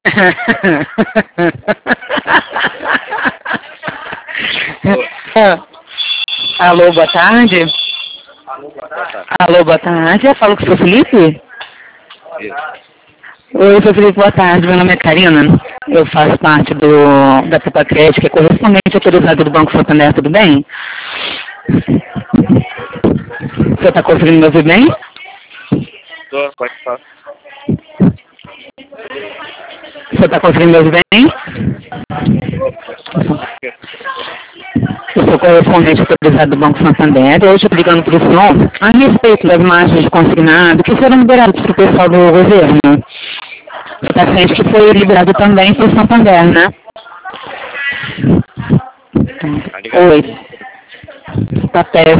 Alô, boa tarde. Alô, boa tarde. Eu falo com o seu Felipe? Oi, seu Felipe, boa tarde. Meu nome é Karina. Eu faço parte da Tupacred, que é correspondente autorizado do Banco Santander, tudo bem? Você está conseguindo me ouvir bem? Pode falar. Você está conseguindo me ouvir bem? Eu sou correspondente autorizado do Banco Santander. Eu estou ligando para o senhor a respeito das margens de consignado que foram liberadas para o pessoal do governo. Você está ciente que foi liberado também para o Santander, né? Oi. Tá péssimo.